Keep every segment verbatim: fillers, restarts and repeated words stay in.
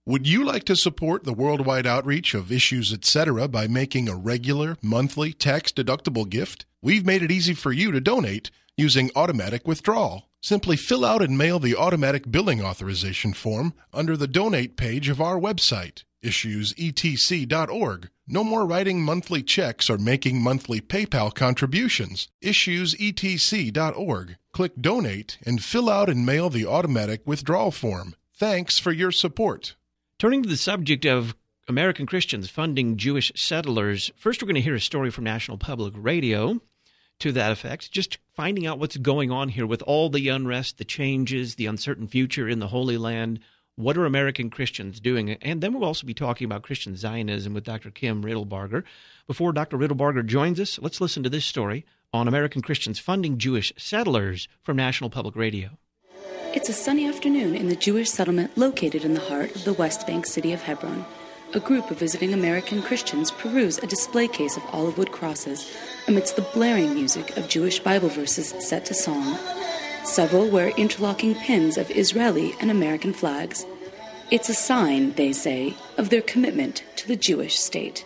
Would you like to support the worldwide outreach of Issues Etc. by making a regular, monthly, tax-deductible gift? We've made it easy for you to donate using automatic withdrawal. Simply fill out and mail the automatic billing authorization form under the donate page of our website, issues e t c dot org. No more writing monthly checks or making monthly PayPal contributions. issues e t c dot org. Click Donate and fill out and mail the automatic withdrawal form. Thanks for your support. Turning to the subject of American Christians funding Jewish settlers, first we're going to hear a story from National Public Radio to that effect, just finding out what's going on here with all the unrest, the changes, the uncertain future in the Holy Land. What are American Christians doing? And then we'll also be talking about Christian Zionism with Doctor Kim Riddlebarger. Before Doctor Riddlebarger joins us, let's listen to this story on American Christians funding Jewish settlers from National Public Radio. It's a sunny afternoon in the Jewish settlement located in the heart of the West Bank city of Hebron. A group of visiting American Christians peruse a display case of olive wood crosses amidst the blaring music of Jewish Bible verses set to song. Several wear interlocking pins of Israeli and American flags. It's a sign, they say, of their commitment to the Jewish state.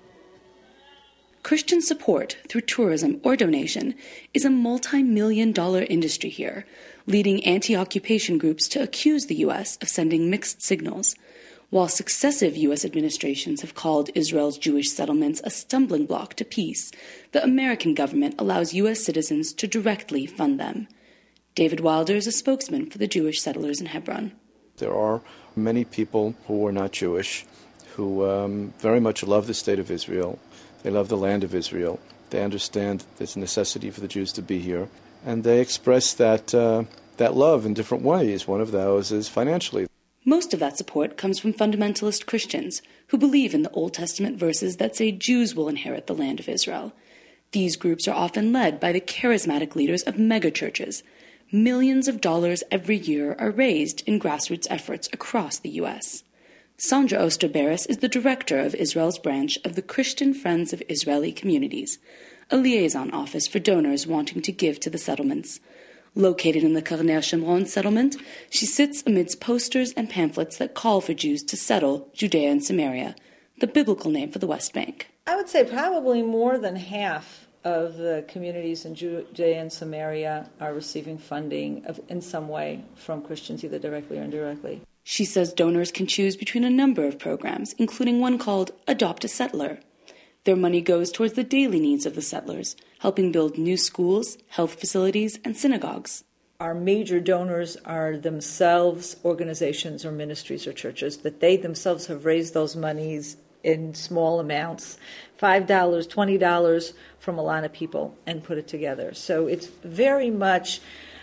Christian support through tourism or donation is a multi-million dollar industry here, leading anti-occupation groups to accuse the U S of sending mixed signals. While successive U S administrations have called Israel's Jewish settlements a stumbling block to peace, the American government allows U S citizens to directly fund them. David Wilder is a spokesman for the Jewish settlers in Hebron. There are many people who are not Jewish who um, very much love the state of Israel. They love the land of Israel. They understand there's a necessity for the Jews to be here. And they express that, uh, that love in different ways. One of those is financially. Most of that support comes from fundamentalist Christians who believe in the Old Testament verses that say Jews will inherit the land of Israel. These groups are often led by the charismatic leaders of megachurches. Millions of dollars every year are raised in grassroots efforts across the U S. Sandra Oster-Barris is the director of Israel's branch of the Christian Friends of Israeli Communities, a liaison office for donors wanting to give to the settlements. Located in the Karner Shomron settlement, she sits amidst posters and pamphlets that call for Jews to settle Judea and Samaria, the biblical name for the West Bank. I would say probably more than half of the communities in Judea and Samaria are receiving funding of, in some way from Christians, either directly or indirectly. She says donors can choose between a number of programs, including one called Adopt a Settler. Their money goes towards the daily needs of the settlers, helping build new schools, health facilities, and synagogues. Our major donors are themselves organizations or ministries or churches that they themselves have raised those monies in small amounts, five dollars, twenty dollars from a lot of people, and put it together. So it's very much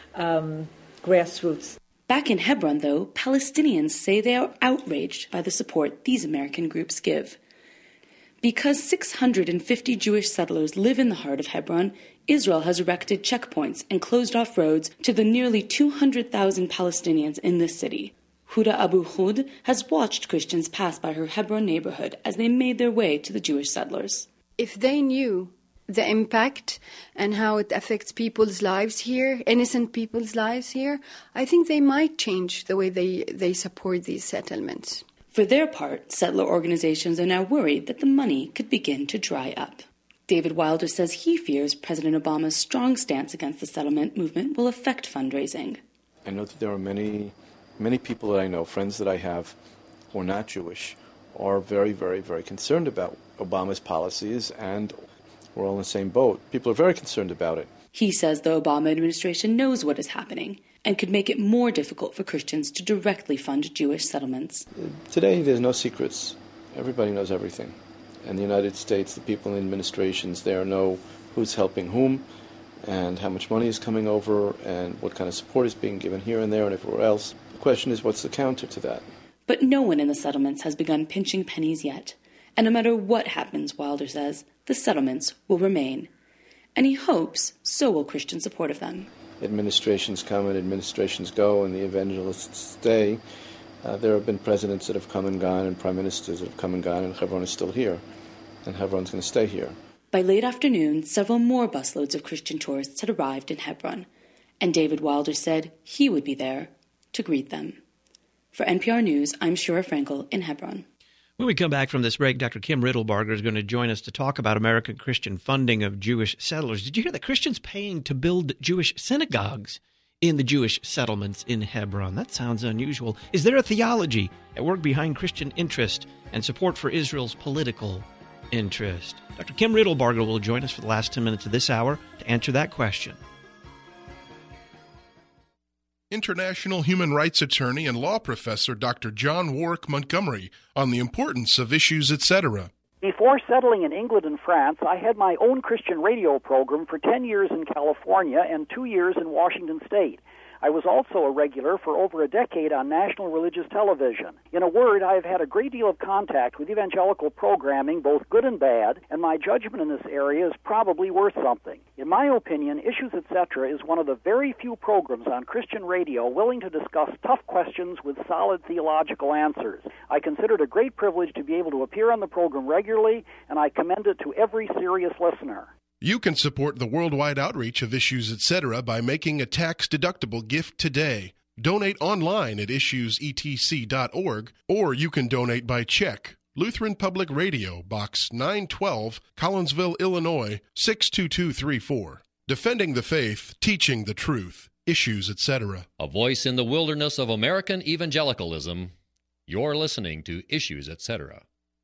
um, grassroots. Back in Hebron, though, Palestinians say they are outraged by the support these American groups give. Because six hundred fifty Jewish settlers live in the heart of Hebron, Israel has erected checkpoints and closed off roads to the nearly two hundred thousand Palestinians in this city. Huda Abu Khud has watched Christians pass by her Hebron neighborhood as they made their way to the Jewish settlers. If they knew the impact and how it affects people's lives here, innocent people's lives here, I think they might change the way they, they support these settlements. For their part, settler organizations are now worried that the money could begin to dry up. David Wilder says he fears President Obama's strong stance against the settlement movement will affect fundraising. I know that there are many, many people that I know, friends that I have, who are not Jewish, are very, very, very concerned about Obama's policies, and we're all in the same boat. People are very concerned about it. He says the Obama administration knows what is happening and could make it more difficult for Christians to directly fund Jewish settlements. Today, there's no secrets. Everybody knows everything. In the United States, the people in administrations there know who's helping whom and how much money is coming over and what kind of support is being given here and there and everywhere else. The question is, what's the counter to that? But no one in the settlements has begun pinching pennies yet. And no matter what happens, Wilder says, the settlements will remain. And he hopes so will Christian support of them. Administrations come and administrations go, and the evangelists stay. Uh, there have been presidents that have come and gone and prime ministers that have come and gone, and Hebron is still here, and Hebron's going to stay here. By late afternoon, several more busloads of Christian tourists had arrived in Hebron, and David Wilder said he would be there to greet them. For N P R News, I'm Shura Frankel in Hebron. When we come back from this break, Doctor Kim Riddlebarger is going to join us to talk about American Christian funding of Jewish settlers. Did you hear that Christians paying to build Jewish synagogues in the Jewish settlements in Hebron? That sounds unusual. Is there a theology at work behind Christian interest and support for Israel's political interest? Doctor Kim Riddlebarger will join us for the last ten minutes of this hour to answer that question. International human rights attorney and law professor Doctor John Warwick Montgomery on the importance of Issues, et cetera. Before settling in England and France, I had my own Christian radio program for ten years in California and two years in Washington State. I was also a regular for over a decade on national religious television. In a word, I have had a great deal of contact with evangelical programming, both good and bad, and my judgment in this area is probably worth something. In my opinion, Issues, et cetera is one of the very few programs on Christian radio willing to discuss tough questions with solid theological answers. I consider it a great privilege to be able to appear on the program regularly, and I commend it to every serious listener. You can support the worldwide outreach of Issues, et cetera by making a tax-deductible gift today. Donate online at issues e t c dot org, or you can donate by check. Lutheran Public Radio, Box nine twelve, Collinsville, Illinois, six two two three four. Defending the faith, teaching the truth. Issues, et cetera. A voice in the wilderness of American evangelicalism. You're listening to Issues, et cetera.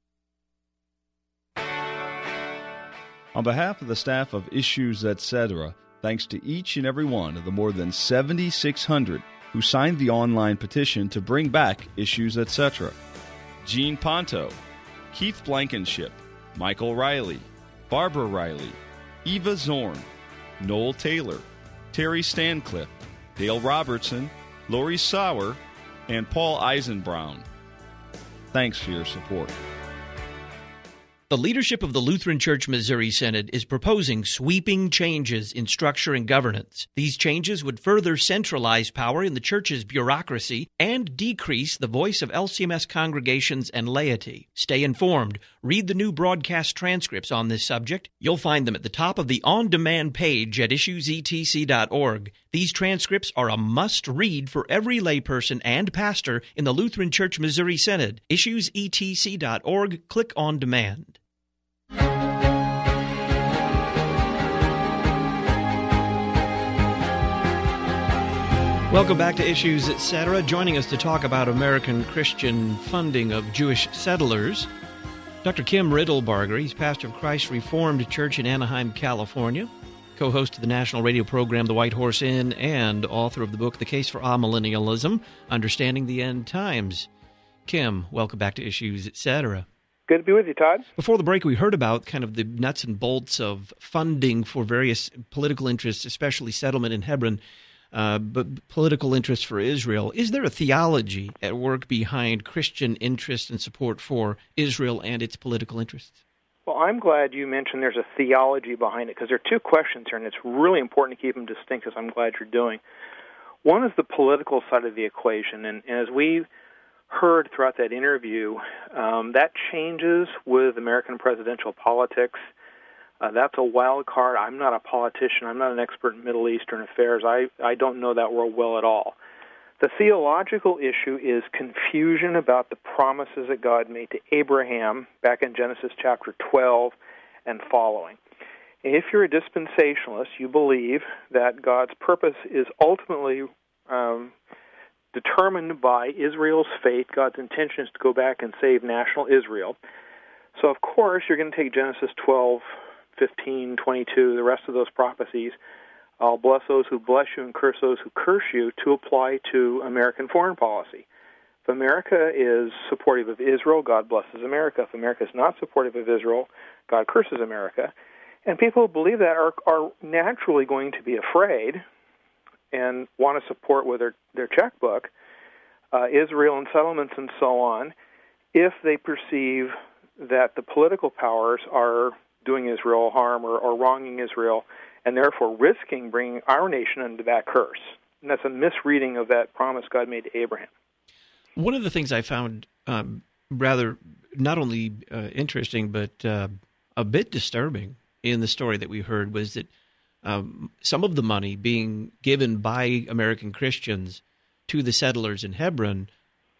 On behalf of the staff of Issues, et cetera, thanks to each and every one of the more than seventy-six hundred who signed the online petition to bring back Issues, et cetera. Gene Ponto, Keith Blankenship, Michael Riley, Barbara Riley, Eva Zorn, Noel Taylor, Terry Stancliffe, Dale Robertson, Lori Sauer, and Paul Eisenbrown. Thanks for your support. The leadership of the Lutheran Church Missouri Synod is proposing sweeping changes in structure and governance. These changes would further centralize power in the church's bureaucracy and decrease the voice of L C M S congregations and laity. Stay informed. Read the new broadcast transcripts on this subject. You'll find them at the top of the on-demand page at issues e t c dot org. These transcripts are a must-read for every layperson and pastor in the Lutheran Church Missouri Synod. issues e t c dot org. Click on demand. Welcome back to Issues, et cetera. Joining us to talk about American Christian funding of Jewish settlers, Doctor Kim Riddlebarger. He's pastor of Christ Reformed Church in Anaheim, California, co-host of the national radio program The White Horse Inn, and author of the book The Case for Amillennialism, Understanding the End Times. Kim, welcome back to Issues, et cetera. Good to be with you, Todd. Before the break, we heard about kind of the nuts and bolts of funding for various political interests, especially settlement in Hebron, uh, but political interests for Israel. Is there a theology at work behind Christian interest and support for Israel and its political interests? Well, I'm glad you mentioned there's a theology behind it, because there are two questions here, and it's really important to keep them distinct, as I'm glad you're doing. One is the political side of the equation, and, and as we heard throughout that interview, um, that changes with American presidential politics. Uh, that's a wild card. I'm not a politician. I'm not an expert in Middle Eastern affairs. I, I don't know that world well at all. The theological issue is confusion about the promises that God made to Abraham back in Genesis chapter twelve and following. If you're a dispensationalist, you believe that God's purpose is ultimately um, determined by Israel's fate. God's intention is to go back and save national Israel. So, of course, you're going to take Genesis twelve, fifteen, twenty-two, the rest of those prophecies, I'll bless those who bless you and curse those who curse you, to apply to American foreign policy. If America is supportive of Israel, God blesses America. If America is not supportive of Israel, God curses America. And people who believe that are, are naturally going to be afraid and want to support with their, their checkbook uh, Israel and settlements and so on, if they perceive that the political powers are doing Israel harm or, or wronging Israel, and therefore risking bringing our nation into that curse. And that's a misreading of that promise God made to Abraham. One of the things I found um, rather not only uh, interesting, but uh, a bit disturbing in the story that we heard was that um, some of the money being given by American Christians to the settlers in Hebron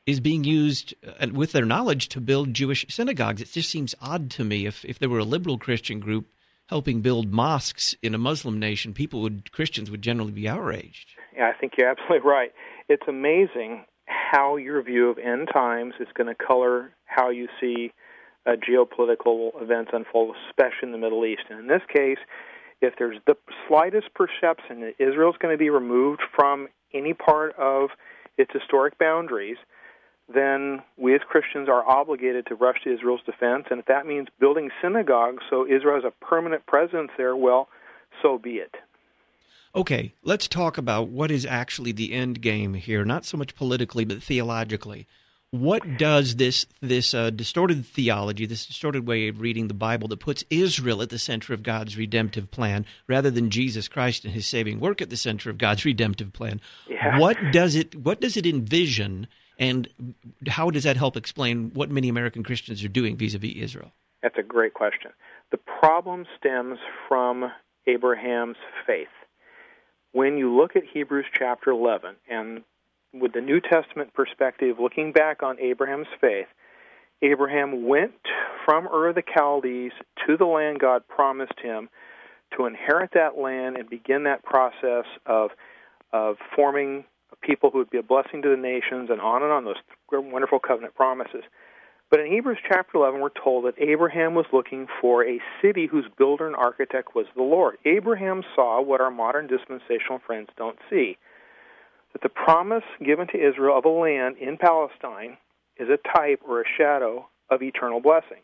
is being used uh, with their knowledge to build Jewish synagogues. It just seems odd to me if, if there were a liberal Christian group helping build mosques in a Muslim nation, people would Christians would generally be outraged. Yeah, I think you're absolutely right. It's amazing how your view of end times is going to color how you see uh, geopolitical events unfold, especially in the Middle East. And in this case, if there's the slightest perception that Israel's going to be removed from any part of its historic boundaries, then we as Christians are obligated to rush to Israel's defense. And if that means building synagogues so Israel has a permanent presence there, well, so be it. Okay, let's talk about what is actually the end game here, not so much politically, but theologically. What does this this uh, distorted theology, this distorted way of reading the Bible that puts Israel at the center of God's redemptive plan rather than Jesus Christ and his saving work at the center of God's redemptive plan, yeah. what does it what does it envision, and how does that help explain what many American Christians are doing vis-a-vis Israel? That's a great question. The problem stems from Abraham's faith. When you look at Hebrews chapter eleven, and with the New Testament perspective, looking back on Abraham's faith, Abraham went from Ur of the Chaldees to the land God promised him to inherit that land and begin that process of of forming a people who would be a blessing to the nations, and on and on, those wonderful covenant promises. But in Hebrews chapter eleven, we're told that Abraham was looking for a city whose builder and architect was the Lord. Abraham saw what our modern dispensational friends don't see, that the promise given to Israel of a land in Palestine is a type or a shadow of eternal blessings.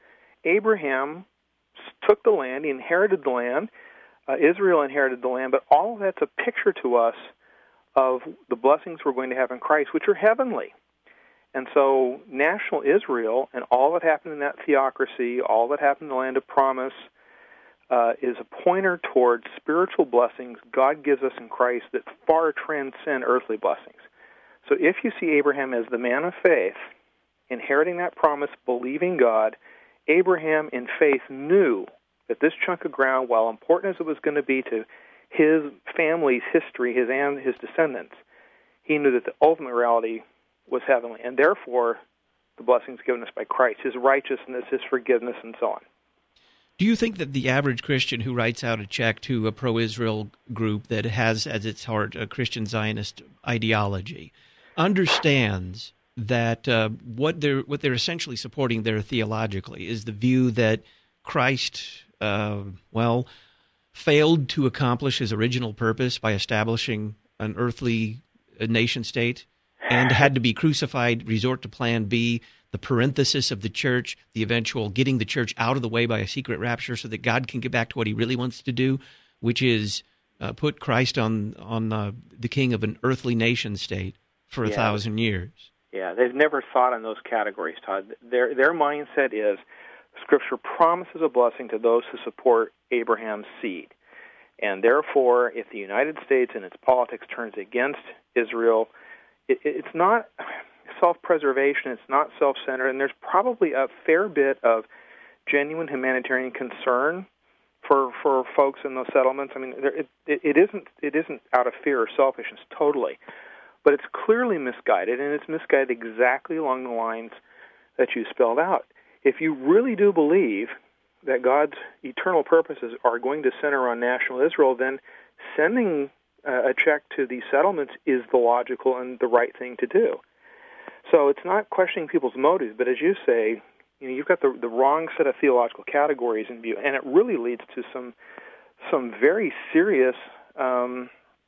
Abraham took the land, he inherited the land, uh, Israel inherited the land, but all of that's a picture to us of the blessings we're going to have in Christ, which are heavenly. And so national Israel and all that happened in that theocracy, all that happened in the land of promise, uh, is a pointer towards spiritual blessings God gives us in Christ that far transcend earthly blessings. So if you see Abraham as the man of faith, inheriting that promise, believing God, Abraham in faith knew that this chunk of ground, while important as it was going to be to his family's history, his and his descendants, he knew that the ultimate reality was heavenly, and therefore the blessings given us by Christ, his righteousness, his forgiveness, and so on. Do you think that the average Christian who writes out a check to a pro-Israel group that has as its heart a Christian Zionist ideology understands that uh, what they're what they're essentially supporting there theologically is the view that Christ, uh, well, failed to accomplish his original purpose by establishing an earthly nation state and had to be crucified, resort to plan B, the parenthesis of the church, the eventual getting the church out of the way by a secret rapture so that God can get back to what he really wants to do, which is uh, put Christ on on uh, the king of an earthly nation state for a yeah. thousand years? Yeah, they've never thought in those categories, Todd. Their their mindset is Scripture promises a blessing to those who support Abraham's seed. And therefore, if the United States and its politics turns against Israel, it, it's not self-preservation, it's not self-centered, and there's probably a fair bit of genuine humanitarian concern for for folks in those settlements. I mean, there, it, it, it isn't it isn't out of fear or selfishness totally, but it's clearly misguided, and it's misguided exactly along the lines that you spelled out. If you really do believe that God's eternal purposes are going to center on national Israel, then sending uh, a check to these settlements is the logical and the right thing to do. So it's not questioning people's motives, but as you say, you know, you've got the the wrong set of theological categories in view, and it really leads to some some very serious. Um,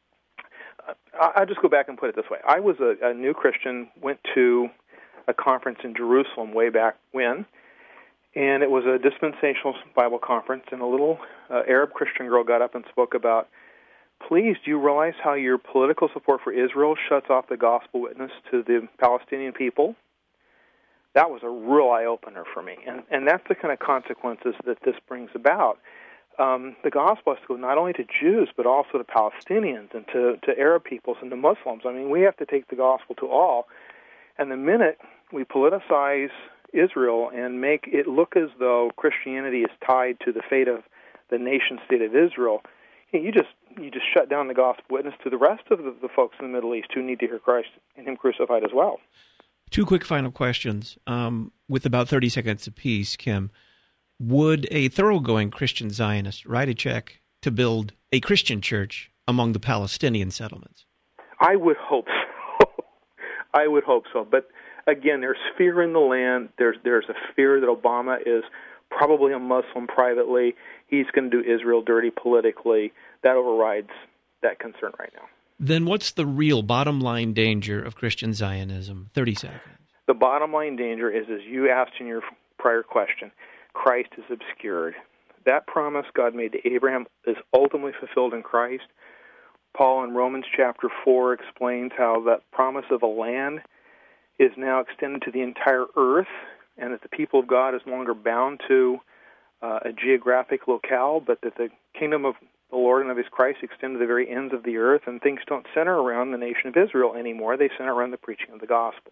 I'll just go back and put it this way: I was a, a new Christian, went to a conference in Jerusalem way back when, and it was a dispensational Bible conference, and a little uh, Arab Christian girl got up and spoke about, please, do you realize how your political support for Israel shuts off the gospel witness to the Palestinian people? That was a real eye-opener for me, and, and that's the kind of consequences that this brings about. Um, the gospel has to go not only to Jews, but also to Palestinians and to, to Arab peoples and to Muslims. I mean, we have to take the gospel to all, and the minute we politicize Israel and make it look as though Christianity is tied to the fate of the nation-state of Israel, you just you just shut down the gospel witness to the rest of the, the folks in the Middle East who need to hear Christ and Him crucified as well. Two quick final questions, um, with about thirty seconds apiece, Kim. Would a thoroughgoing Christian Zionist write a check to build a Christian church among the Palestinian settlements? I would hope so. I would hope so. But again, there's fear in the land. There's there's a fear that Obama is probably a Muslim privately. He's going to do Israel dirty politically. That overrides that concern right now. Then what's the real bottom line danger of Christian Zionism? thirty seconds. The bottom line danger is, as you asked in your prior question, Christ is obscured. That promise God made to Abraham is ultimately fulfilled in Christ. Paul in Romans chapter four explains how that promise of a land is now extended to the entire earth, and that the people of God is no longer bound to uh, a geographic locale, but that the kingdom of the Lord and of his Christ extend to the very ends of the earth, and things don't center around the nation of Israel anymore. They center around the preaching of the gospel.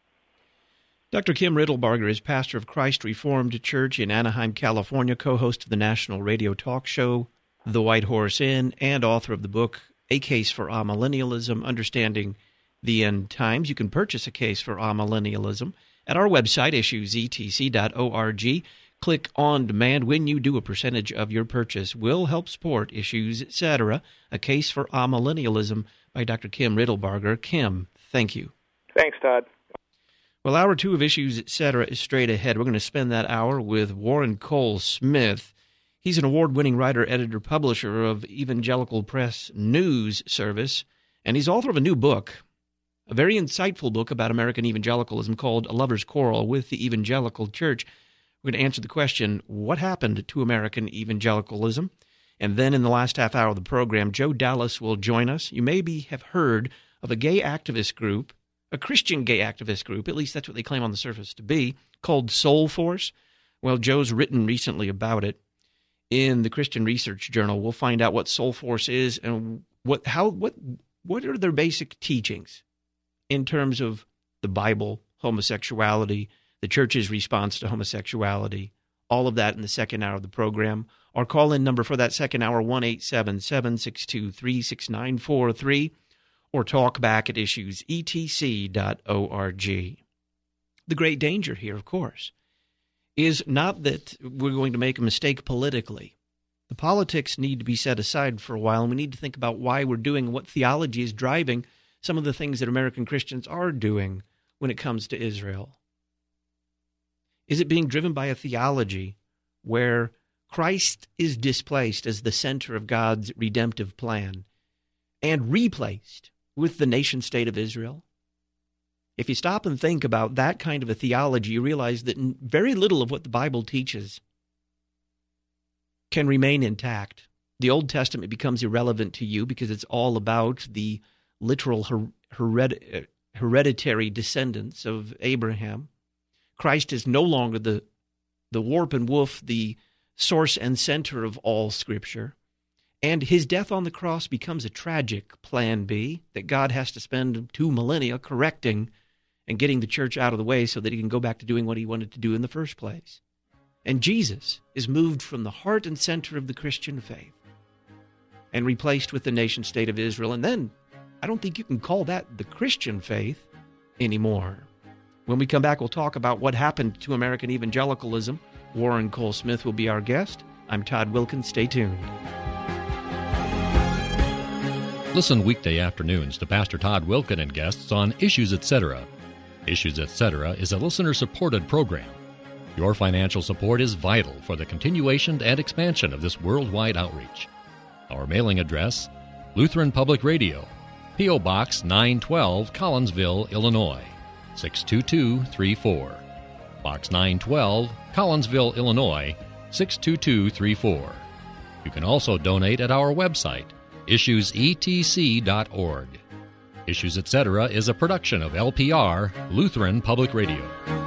Doctor Kim Riddlebarger is pastor of Christ Reformed Church in Anaheim, California, co-host of the national radio talk show The White Horse Inn, and author of the book A Case for Amillennialism, Understanding the End Times. You can purchase A Case for Amillennialism at our website, issues e t c dot org. Click on demand. When you do, a percentage of your purchase will help support Issues, et cetera. A Case for Amillennialism by Doctor Kim Riddlebarger. Kim, thank you. Thanks, Todd. Well, hour two of Issues, et cetera is straight ahead. We're going to spend that hour with Warren Cole Smith. He's an award-winning writer, editor, publisher of Evangelical Press News Service, and he's author of a new book, a very insightful book about American evangelicalism called A Lover's Quarrel with the Evangelical Church. We're going to answer the question, what happened to American evangelicalism? And then in the last half hour of the program, Joe Dallas will join us. You maybe have heard of a gay activist group, a Christian gay activist group, at least that's what they claim on the surface to be, called Soul Force. Well, Joe's written recently about it in the Christian Research Journal. We'll find out what Soul Force is and what how what what are their basic teachings in terms of the Bible, homosexuality, the church's response to homosexuality, all of that in the second hour of the program. Our call-in number for that second hour, one eight seven seven, six two three, six nine four three, or talk back at issues e t c dot org. The great danger here, of course, is not that we're going to make a mistake politically. The politics need to be set aside for a while, and we need to think about why we're doing what theology is driving some of the things that American Christians are doing when it comes to Israel. Is it being driven by a theology where Christ is displaced as the center of God's redemptive plan and replaced with the nation-state of Israel? If you stop and think about that kind of a theology, you realize that very little of what the Bible teaches can remain intact. The Old Testament becomes irrelevant to you because it's all about the literal her- hered- hereditary descendants of Abraham. Christ is no longer the, the warp and woof, the source and center of all Scripture. And his death on the cross becomes a tragic plan B that God has to spend two millennia correcting and getting the church out of the way so that he can go back to doing what he wanted to do in the first place. And Jesus is moved from the heart and center of the Christian faith and replaced with the nation-state of Israel. And then I don't think you can call that the Christian faith anymore. When we come back, we'll talk about what happened to American evangelicalism. Warren Cole Smith will be our guest. I'm Todd Wilkins. Stay tuned. Listen weekday afternoons to Pastor Todd Wilkin and guests on Issues, et cetera. Issues, et cetera is a listener-supported program. Your financial support is vital for the continuation and expansion of this worldwide outreach. Our mailing address, Lutheran Public Radio, P O. Box nine twelve, Collinsville, Illinois, six two two three four. Box nine twelve, Collinsville, Illinois, six two two three four. You can also donate at our website, issues e t c dot org. Issues, et cetera is a production of L P R, Lutheran Public Radio.